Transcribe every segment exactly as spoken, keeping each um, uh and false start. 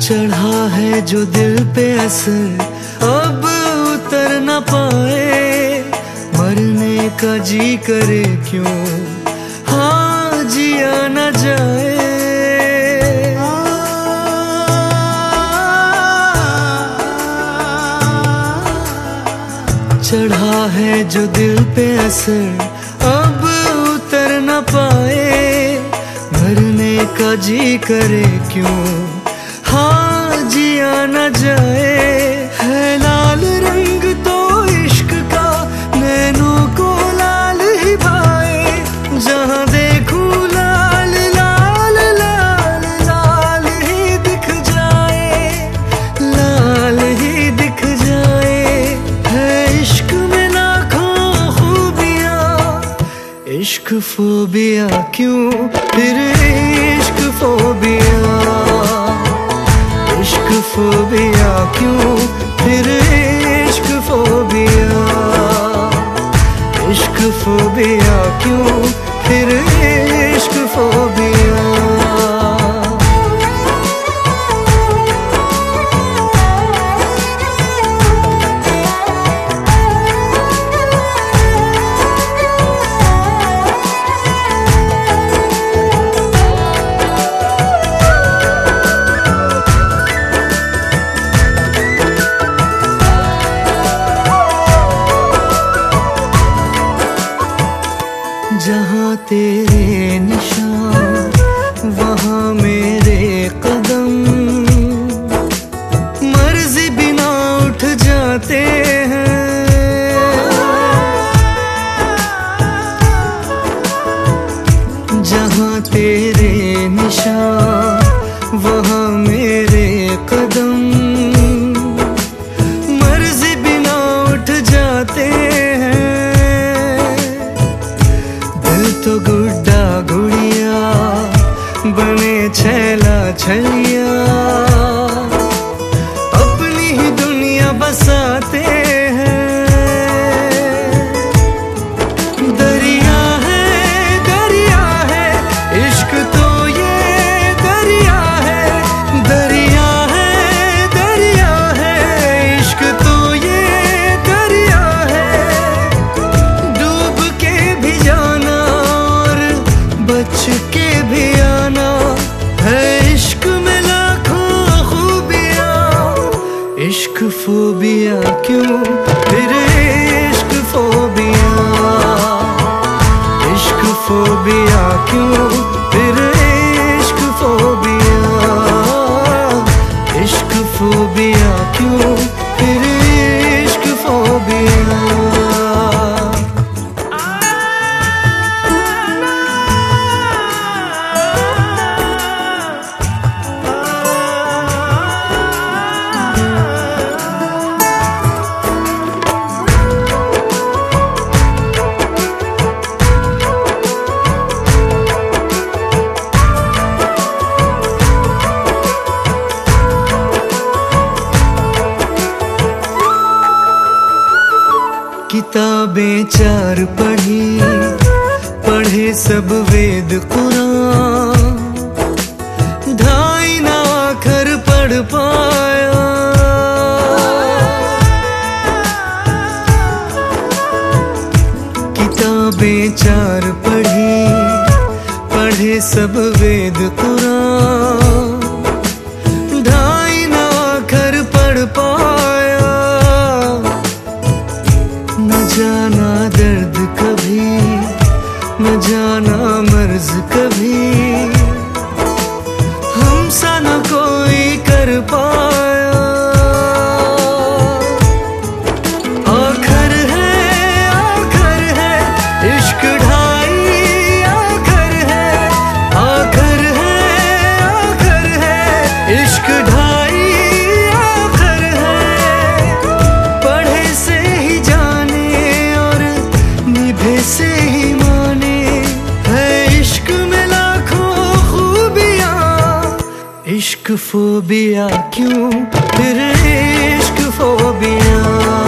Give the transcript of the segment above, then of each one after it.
चढ़ा है जो दिल पे असर अब उतर न पाए, मरने का जी करे क्यों हाँ जिया न जाए। चढ़ा है जो दिल पे असर अब उतर न पाए, मरने का जी करे क्यों हाँ जिया न जाए। है लाल रंग तो इश्क का नैनों को लाल ही भाए, जहाँ देखूं लाल लाल लाल लाल ही दिख जाए, लाल ही दिख जाए। है इश्क में लाखों खूबियाँ, इश्क फोबिया क्यों फिर इश्क फोबिया, इश्क फोबिया क्यों फिर इश्क फोबिया, इश्क फोबिया क्यों फिर इश्क फोबिया। जहाँ तेरे निशान वहाँ मेरे कदम, मर्जी बिना उठ जाते हैं। जहाँ तेरे निशान वहाँ मेरे कदम, मर्जी बिना उठ जाते हैं। तो गुड्डा गुड़िया बने छैला छलिया, अपनी ही दुनिया बसाते हैं। दरिया है दरिया है इश्क तो ये दरिया है, दरिया है दरिया है इश्क तो ये दरिया है। डूब के भी जाना बच के भी आना, है इश्क में लाखों खूबियाँ। इश्क फोबिया क्यों फिर इश्क फोबिया, इश्क फोबिया क्यों फिर इश्क फोबिया, इश्क फोबिया क्यों फिर इश्क फोबिया। किताबें चार पढ़ी, पढ़े सब वेद कुरान, ढाई ना आखर पढ़ पाया। किताबें चार पढ़ी, पढ़े सब वेद कुरान, ढाई ना आखर पढ़ पाया। न जाना दर्द कभी, न जाना मर्ज कभी, हमसा न कोई कर पाया। आखर है आखर है इश्क ढाई आखर है, आखर है आखर है इश्क ढाई आखर है। पढ़े से ही जाने और निभे से ही माने, है इश्क में लाखों खूबियाँ। इश्क फोबिया क्यों फिर इश्क फोबिया,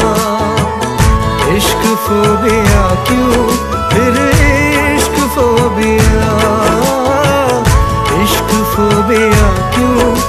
इश्क फोबिया क्यों फिर इश्क फोबिया, इश्क फोबिया क्यों